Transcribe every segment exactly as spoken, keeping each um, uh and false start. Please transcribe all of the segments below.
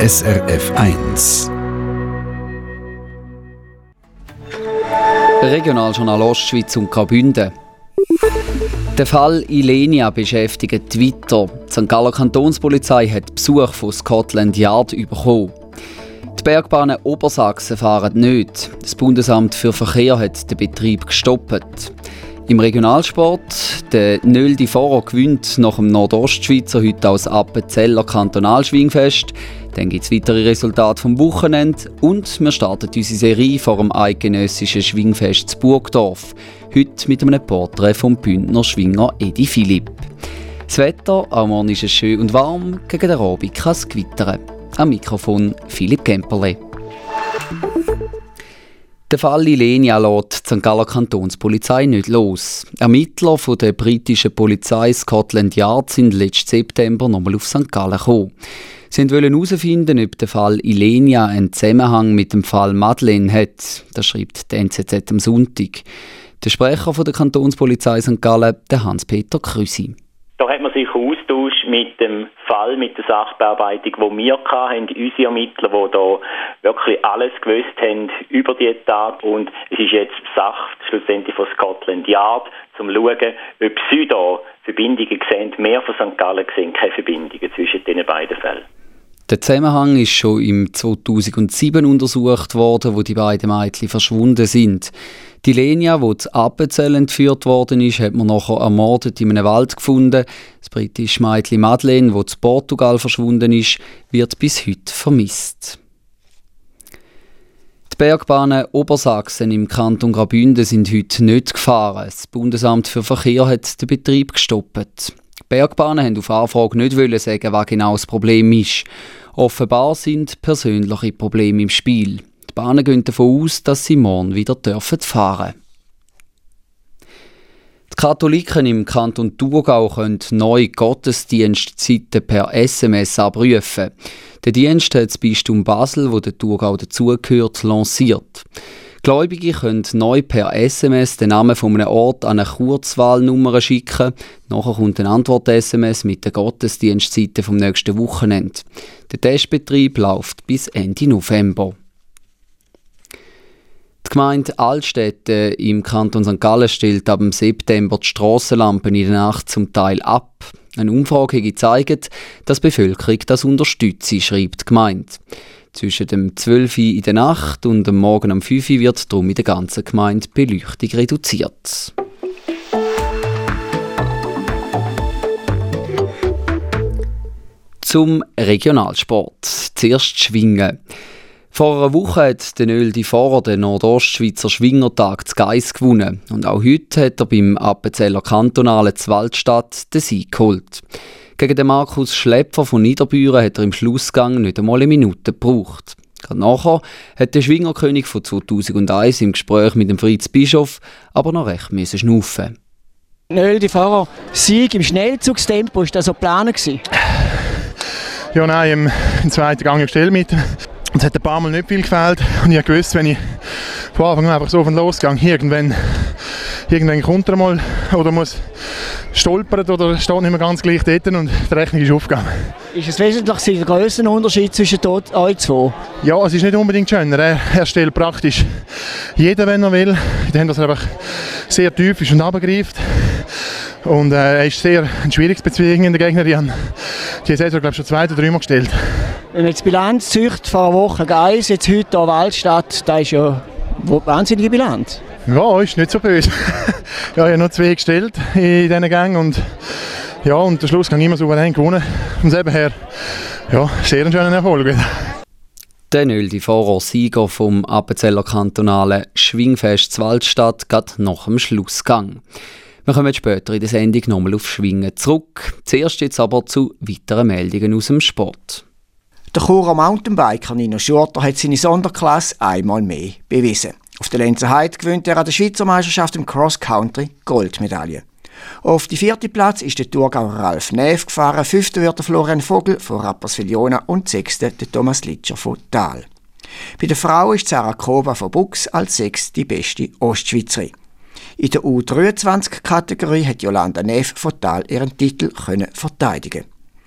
S R F eins. Regionaljournal Ostschweiz und Graubünden. Der Fall Ilenia beschäftigt weiter. Die Sankt Galler Kantonspolizei hat Besuch von Scotland Yard bekommen. Die Bergbahnen Obersachsen fahren nicht. Das Bundesamt für Verkehr hat den Betrieb gestoppt. Im Regionalsport, der Nöldi Foro gewinnt nach dem Nordostschweizer heute als Appenzeller Kantonalschwingfest. Dann gibt es weitere Resultate vom Wochenende und wir starten unsere Serie vor dem eidgenössischen Schwingfest zu Burgdorf. Heute mit einem Porträt vom Bündner Schwinger Edi Philipp. Das Wetter, am Morgen ist es schön und warm, gegen den Abend kann es gewittern. Am Mikrofon Philipp Kemperle. Der Fall Ilenia lässt die Sankt Galler Kantonspolizei nicht los. Ermittler von der britischen Polizei Scotland Yard sind letzten September nochmal auf Sankt Gallen gekommen. Sie wollten herausfinden, ob der Fall Ilenia einen Zusammenhang mit dem Fall Madeleine hat. Das schreibt die N Z Z am Sonntag. Der Sprecher von der Kantonspolizei Sankt Gallen, der Hans-Peter Krüsi. Da hat man sich austauscht mit dem Fall, mit der Sachbearbeitung, die wir hatten, unsere Ermittler, die da wirklich alles gewusst haben über die Tat. Und es ist jetzt Sache schlussendlich von Scotland Yard, um zu schauen, ob sie da Verbindungen sehen. Mehr von Sankt Gallen sehen keine Verbindungen zwischen diesen beiden Fällen. Der Zusammenhang ist schon im zweitausendsieben untersucht worden, wo die beiden Mädchen verschwunden sind. Die Ilenia, die zu Appenzell entführt worden ist, hat man nachher ermordet in einem Wald gefunden. Das britische Mädchen Madeleine, die zu Portugal verschwunden ist, wird bis heute vermisst. Die Bergbahnen Obersachsen im Kanton Graubünden sind heute nicht gefahren. Das Bundesamt für Verkehr hat den Betrieb gestoppt. Die Bergbahnen haben auf Anfrage nicht sagen, was genau das Problem ist. Offenbar sind persönliche Probleme im Spiel. Die Bahnen gehen davon aus, dass sie morgen wieder fahren dürfen. Die Katholiken im Kanton Thurgau können neue Gottesdienstzeiten per S M S abrufen. Der Dienst hat das Bistum Basel, wo der Thurgau dazugehört, lanciert. Gläubige können neu per S M S den Namen von einem Ort an eine Kurzwahlnummer schicken. Nachher kommt eine Antwort-S M S mit den Gottesdienstzeiten vom nächsten Wochenende. Der Testbetrieb läuft bis Ende November. Die Gemeinde Altstädte im Kanton Sankt Gallen stellt ab dem September die Strassenlampen in der Nacht zum Teil ab. Eine Umfrage hat gezeigt, dass die Bevölkerung das unterstützt, schreibt die Gemeinde. Zwischen dem zwölf Uhr in der Nacht und dem Morgen um fünf Uhr wird darum in der ganzen Gemeinde die Beleuchtung reduziert. Zum Regionalsport. Zuerst Schwingen. Vor einer Woche hat der Nöldi Foro den Nordostschweizer Schwingertag zu Geiss gewonnen. Und auch heute hat er beim Appenzeller Kantonalen zu Waldstadt den Sieg geholt. Gegen den Markus Schläpfer von Niederbüren hat er im Schlussgang nicht einmal eine Minute gebraucht. Gerade nachher hat der Schwingerkönig von zweitausendeins im Gespräch mit dem Fritz Bischof aber noch recht müssen schnaufen. Nöldi Foro, Sieg im Schnellzugstempo, war das so geplant? Ja, nein, im, im zweiten Gang gestellt mit. Es hat ein paar Mal nicht viel gefehlt und ich wusste, wenn ich von Anfang an einfach so von losgehe, irgendwann, irgendwann kommt er mal oder muss stolpern oder steht nicht mehr ganz gleich dort und die Rechnung ist aufgegangen. Ist es wesentlich der grösste Unterschied zwischen euch zwei? Ja, es ist nicht unbedingt schöner. Er, er stellt praktisch jeden, wenn er will. Dann, dass er einfach sehr typisch und runtergreift. Und äh, er ist sehr ein schwieriges Bezwingen in der Gegner. Die haben die Saison, glaube ich, schon zwei oder drei Mal gestellt. Wenn man jetzt die Bilanz zücht, vor einer Woche Geiss, jetzt heute hier Waldstadt, das ist ja eine wahnsinnige Bilanz. Ja, ist nicht so böse. Ja, ich habe nur zwei gestellt in diesen Gang und ja, und der Schluss kann immer souverän gewonnen. Von dem her, ja, sehr ein schöner Erfolg. Der Nöldi Foro, Sieger vom Appenzeller Kantonalen Schwingfest zu Waldstadt, geht nach dem Schlussgang. Wir kommen später in der Sendung nochmal auf Schwingen zurück. Zuerst jetzt aber zu weiteren Meldungen aus dem Sport. Der Churer Mountainbiker Nino Schurter hat seine Sonderklasse einmal mehr bewiesen. Auf der Lenzer Heide gewinnt er an der Schweizer Meisterschaft im Cross-Country Goldmedaille. Auf den vierten Platz ist der Thurgauer Ralf Neff gefahren, fünfter wird der Florian Vogel von Rapperswil-Jona und sechster der Thomas Litscher von Thal. Bei der Frau ist Sarah Koba von Bux als sechste die beste Ostschweizerin. In der U dreiundzwanzig-Kategorie hat Jolanda Neff von Thal ihren Titel können verteidigen.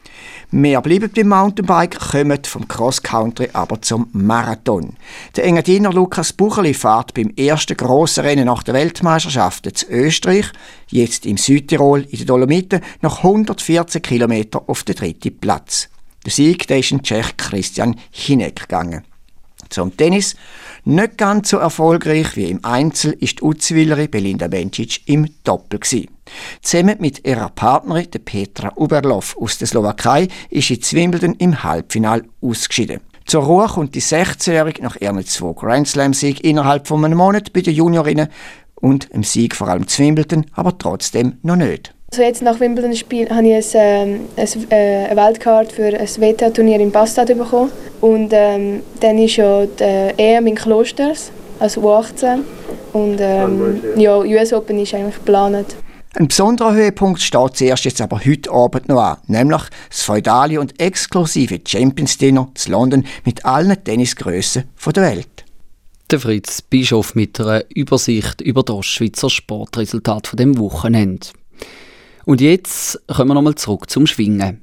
Mehr bleiben beim Mountainbike, kommen vom Cross-Country aber zum Marathon. Der Engadiner Lukas Bucherli fährt beim ersten grossen Rennen nach der Weltmeisterschaft in Österreich, jetzt im Südtirol in den Dolomiten, nach hundertvierzehn Kilometern auf den dritten Platz. Der Sieg der ist in Tschech Christian Hinek gegangen. Zum Tennis. Nicht ganz so erfolgreich wie im Einzel ist die Uzwilerin Belinda Bencic im Doppel gewesen. Zusammen mit ihrer Partnerin, der Petra Uberlov aus der Slowakei, ist sie in Wimbledon im Halbfinale ausgeschieden. Zur Ruhe kommt die sechzehnjährige nach ihren zwei Grand Slam-Siegen innerhalb von einem Monat bei den Juniorinnen und im Sieg vor allem zu Wimbledon, aber trotzdem noch nicht. Also jetzt nach Wimbledon Spiel habe ich ein, ein, eine Weltkarte für ein W T A-Turnier in Bastad bekommen. Und ähm, dann ist ja die E M in Klosters, also U achtzehn. Und ähm, ja, U S Open ist eigentlich geplant. Ein besonderer Höhepunkt steht zuerst jetzt aber heute Abend noch an, nämlich das feudale und exklusive Champions Dinner in London mit allen Tennisgrössen der Welt. Der Fritz Bischof mit einer Übersicht über das Schweizer Sportresultat von dem Wochenende. Und jetzt kommen wir nochmal zurück zum Schwingen.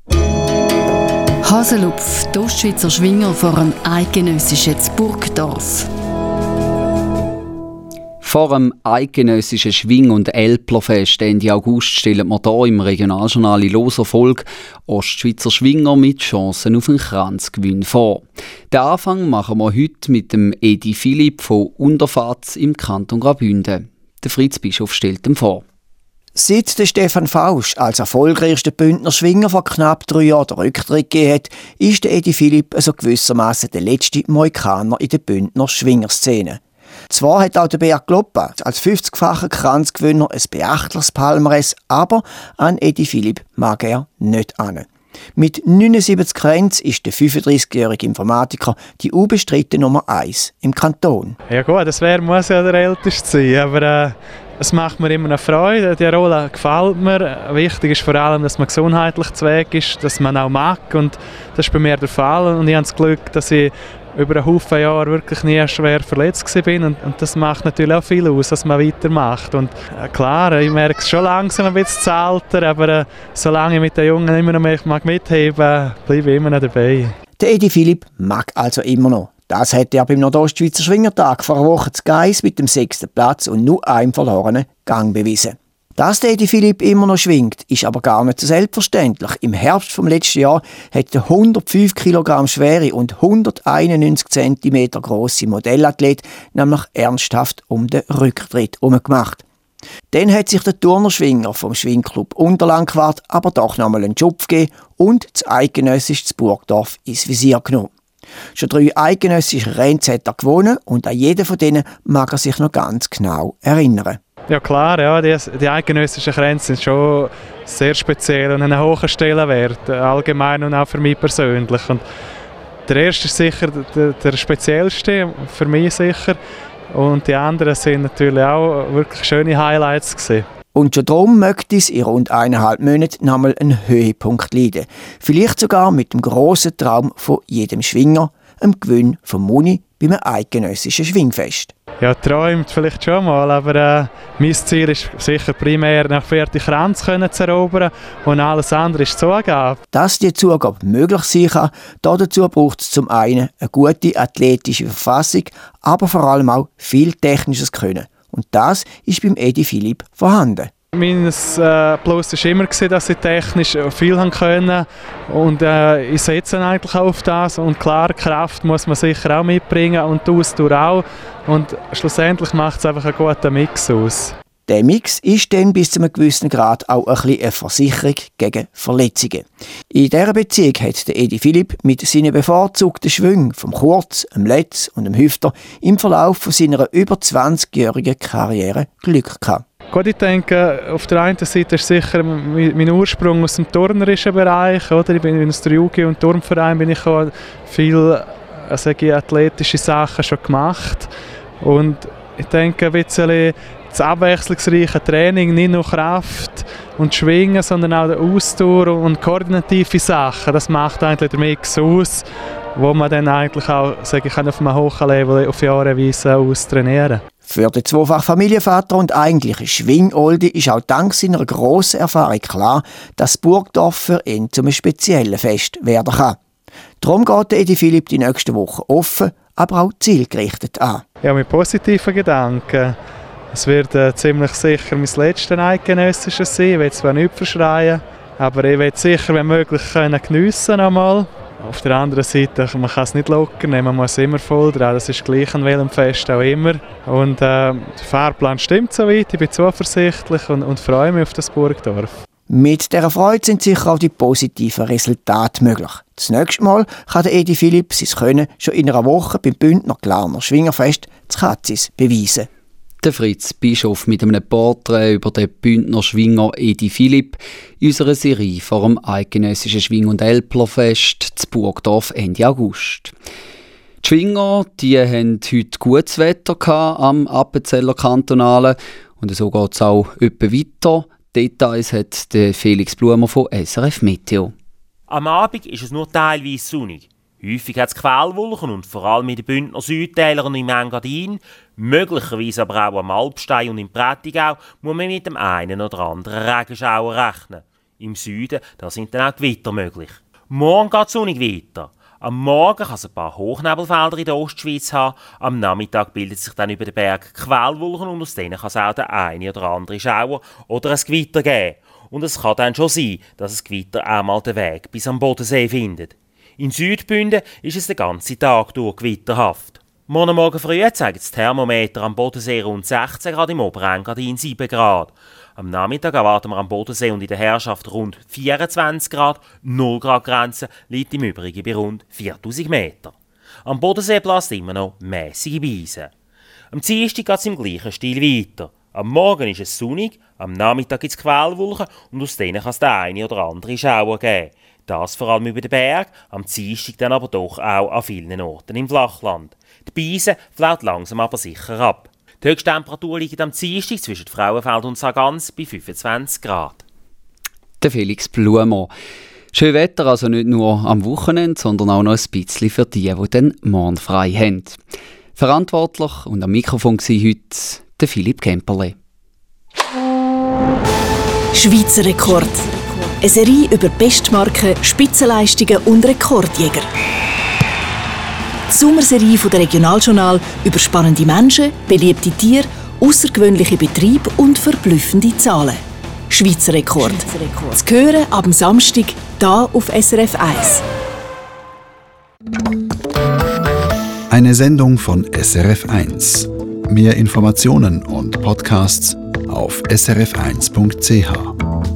Haselupf, die Ostschweizer Schwinger vor einem eidgenössischen Burgdorf. Vor dem eidgenössischen Schwing- und Älplerfest Ende August stellen wir hier im Regionaljournal in loser Folge Ostschweizer Schwinger mit Chancen auf einen Kranzgewinn vor. Den Anfang machen wir heute mit dem Edi Philipp von Unterfatz im Kanton Graubünden. Der Fritz Bischof stellt ihm vor. Seit der Stefan Fausch als erfolgreichster Bündner Schwinger vor knapp drei Jahren den Rücktritt gegeben hat, ist der Edi Philipp also gewissermaßen der letzte Mohikaner in der Bündner Schwingerszene. Zwar hat auch der Beat Gloppa als fünfzigfacher Kranzgewinner ein beachtliches Palmares, aber an Edi Philipp mag er nicht an. Mit neunundsiebzig Kränzen ist der fünfunddreißigjährige Informatiker die unbestrittene Nummer eins im Kanton. Ja gut, das wäre muss ja der Älteste sein, aber äh, es macht mir immer eine Freude. Die Rolle gefällt mir. Wichtig ist vor allem, dass man gesundheitlich zu Weg ist, dass man auch mag, und das ist bei mir der Fall. Und ich habe das Glück, dass ich über einen Haufen Jahre wirklich nie schwer verletzt war. Und, und das macht natürlich auch viel aus, dass man weitermacht. Und äh, klar, ich merke es schon langsam ein bisschen zu Alter, aber äh, solange ich mit den Jungen immer noch mag mitheben, bleibe ich immer noch dabei. Der Edi Philipp mag also immer noch. Das hat er beim Nordostschweizer Schwingertag vor einer Woche zu Geiss mit dem sechsten Platz und nur einem verlorenen Gang bewiesen. Dass der Edi Philipp immer noch schwingt, ist aber gar nicht so selbstverständlich. Im Herbst vom letzten Jahr hat der hundertfünf Kilogramm schwere und hunderteinundneunzig Zentimeter grosse Modellathlet nämlich ernsthaft um den Rücktritt herumgemacht. Dann hat sich der Turnerschwinger vom Schwingclub Unterlandquart aber doch noch einmal einen Schupf gegeben und das eidgenössische Burgdorf ins Visier genommen. Schon drei eidgenössische Rennen hat er gewonnen und an jeden von denen mag er sich noch ganz genau erinnern. Ja klar, ja, die, die eidgenössischen Grenzen sind schon sehr speziell und einen hohen Stellenwert, allgemein und auch für mich persönlich. Und der erste ist sicher der, der speziellste, für mich sicher. Und die anderen sind natürlich auch wirklich schöne Highlights gewesen. Und schon darum möchte es in rund eineinhalb Monaten noch einmal einen Höhepunkt leiden. Vielleicht sogar mit dem grossen Traum von jedem Schwinger, einem Gewinn vom Muni bei einem eidgenössischen Schwingfest. Ja, träumt vielleicht schon mal, aber äh, mein Ziel ist sicher primär, nach vierten Kranz zu erobern und alles andere ist Zugabe. Dass die Zugabe möglich sein kann, dazu braucht es zum einen eine gute athletische Verfassung, aber vor allem auch viel technisches Können. Und das ist beim Edi Philipp vorhanden. Mein äh, Plus war immer, dass ich technisch viel können und äh, ich setze eigentlich auch auf das. Und klar, Kraft muss man sicher auch mitbringen und die Ausdauer auch. Und schlussendlich macht es einfach einen guten Mix aus. Der Mix ist dann bis zu einem gewissen Grad auch ein bisschen eine Versicherung gegen Verletzungen. In dieser Beziehung hat der Edi Philipp mit seinen bevorzugten Schwüngen vom Kurz, dem Letz und dem Hüfter im Verlauf von seiner über zwanzigjährigen Karriere Glück gehabt. Gut, ich denke, auf der einen Seite ist sicher mein Ursprung aus dem turnerischen Bereich. Oder? Ich bin aus der Jugi- und Turnverein bin ich auch viel also athletische Sachen schon gemacht. Und ich denke, ein bisschen das abwechslungsreiche Training, nicht nur Kraft und Schwingen, sondern auch die Ausdauer und koordinative Sachen. Das macht eigentlich den Mix aus, wo man dann eigentlich auch, sage ich, auf einem hohen Level auf Jahre Weise austrainieren kann. Für den zweifachen Familienvater und eigentlichen Schwingoldi ist auch dank seiner grossen Erfahrung klar, dass Burgdorf für ihn zum speziellen Fest werden kann. Darum geht Edi Philipp die nächsten Wochen offen, aber auch zielgerichtet an. Ja, mit positiven Gedanken. Es wird äh, ziemlich sicher mein letztes eidgenössisches sein. Ich will zwar nicht verschreien, aber ich will sicher, wenn möglich, können geniessen einmal. Auf der anderen Seite, man kann es nicht locker nehmen, man muss immer voll dran. Das ist gleich an welchem Fest auch immer. Und äh, der Fahrplan stimmt soweit, ich bin zuversichtlich und, und freue mich auf das Burgdorf. Mit dieser Freude sind sicher auch die positiven Resultate möglich. Das nächste Mal kann der Edi Philipp sein Können schon in einer Woche beim Bündner Glarner Schwingerfest zu Katzis beweisen. Der Fritz Bischof mit einem Porträt über den Bündner Schwinger Edi Philipp in unserer Serie vor dem eidgenössischen Schwing- und Älplerfest zu Burgdorf Ende August. Die Schwinger die hatten heute gutes Wetter am Appenzeller Kantonalen und so geht es auch etwa weiter. Details hat Felix Blumer von S R F Meteo. Am Abend ist es nur teilweise sonnig. Häufig hat es Quellwolken und vor allem in den Bündner Südtälern und im Engadin, möglicherweise aber auch am Alpstein und im Prättigau, muss man mit dem einen oder anderen Regenschauer rechnen. Im Süden da sind dann auch Gewitter möglich. Morgen geht es sonnig weiter. Am Morgen kann es ein paar Hochnebelfelder in der Ostschweiz haben. Am Nachmittag bildet sich dann über den Berg Quellwolken und aus denen kann es auch der eine oder andere Schauer oder ein Gewitter geben. Und es kann dann schon sein, dass das Gewitter auch mal den Weg bis am Bodensee findet. In Südbünden ist es den ganzen Tag durch gewitterhaft. Morgen Morgen früh zeigt das Thermometer am Bodensee rund sechzehn Grad, im Oberengadin sieben Grad. Am Nachmittag erwarten wir am Bodensee und in der Herrschaft rund vierundzwanzig Grad, null Grad Grenze liegt im Übrigen bei rund viertausend Meter. Am Bodensee bläst immer noch mäßige Beise. Am Dienstag geht es im gleichen Stil weiter. Am Morgen ist es sonnig, am Nachmittag gibt es Quellwolken und aus denen kann es den eine oder andere Schauer geben. Das vor allem über den Berg, am Dienstag dann aber doch auch an vielen Orten im Flachland. Die Beise flaut langsam aber sicher ab. Die Höchsttemperatur liegt am Dienstag zwischen Frauenfeld und Sargans bei fünfundzwanzig Grad. Der Felix Blumer. Schön Wetter also nicht nur am Wochenende, sondern auch noch ein bisschen für die, die dann morgen frei haben. Verantwortlich und am Mikrofon war heute der Philipp Kemperle. Schweizer Rekord. Eine Serie über Bestmarken, Spitzenleistungen und Rekordjäger. Die Sommerserie der Regionaljournal über spannende Menschen, beliebte Tiere, außergewöhnliche Betriebe und verblüffende Zahlen. Schweizer Rekord. Schweizer Rekord. Zu hören ab Samstag hier auf S R F eins. Eine Sendung von S R F eins. Mehr Informationen und Podcasts auf s r f eins punkt c h.